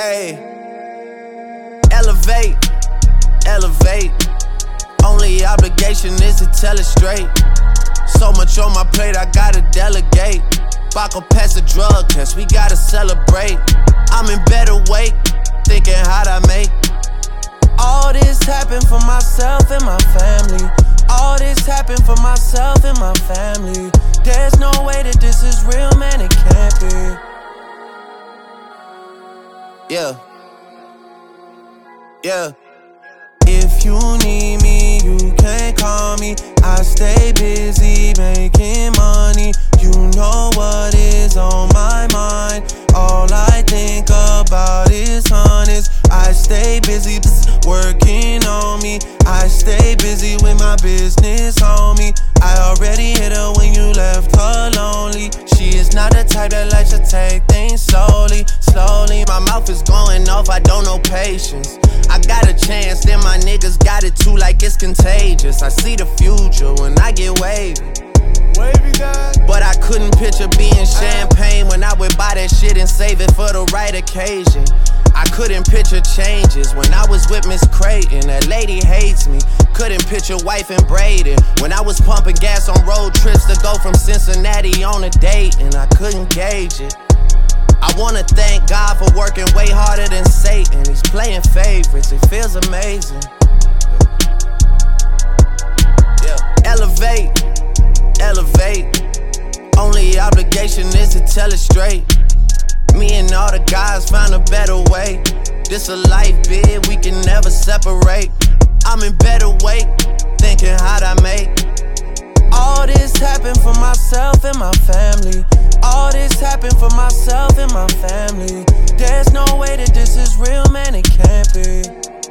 Hey, elevate, elevate. Only obligation is to tell it straight. So much on my plate, I gotta delegate. Baco pass a drug test, we gotta celebrate. I'm in better weight, thinking how'd I make. All this happened for myself and my family. All this happened for myself and my family. There's no way that this is real, man, it can't be. Yeah. Yeah. If you need me, you can call me. I stay busy making money. You know what is on my mind. All I think about is honest. I stay busy working on me. I stay busy with my business, homie. I already hit her when you left her lonely. She is not the type that likes to take things slowly, slowly. My mouth is going off, I don't know patience. I got a chance, then my niggas got it too, like it's contagious. I see the future when I get wavy. But I couldn't picture being champagne when I would buy that shit and save it for the right occasion. I couldn't picture changes when I was with Miss Creighton. That lady hates me. Couldn't picture wife and Braden when I was pumping gas on road trips to go from Cincinnati on a date, and I couldn't gauge it. I wanna thank God for working way harder than Satan. He's playing favorites, it feels amazing. Yeah. Elevate, elevate. Only obligation is to tell it straight. Me and all the guys found a better way. This a life bid, we can never separate. I'm in better weight, thinking how'd I make. All this happened for myself and my family. All this happened for myself and my family. There's no way that this is real, man, it can't be.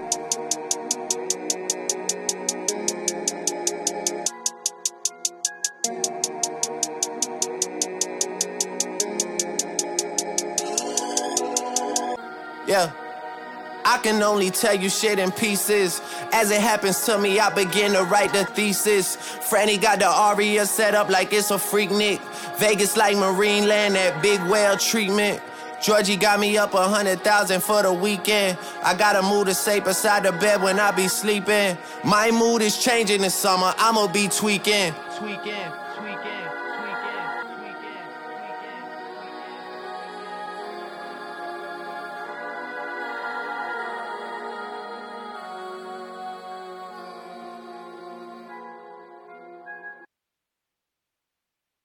Yeah, I can only tell you shit in pieces. As it happens to me, I begin to write the thesis. Franny got the Aria set up like it's a freak Nick. Vegas like Marine Land, that big whale treatment. Georgie got me up 100,000 for the weekend. I gotta move to safe beside the bed when I be sleeping. My mood is changing this summer, I'ma be tweaking.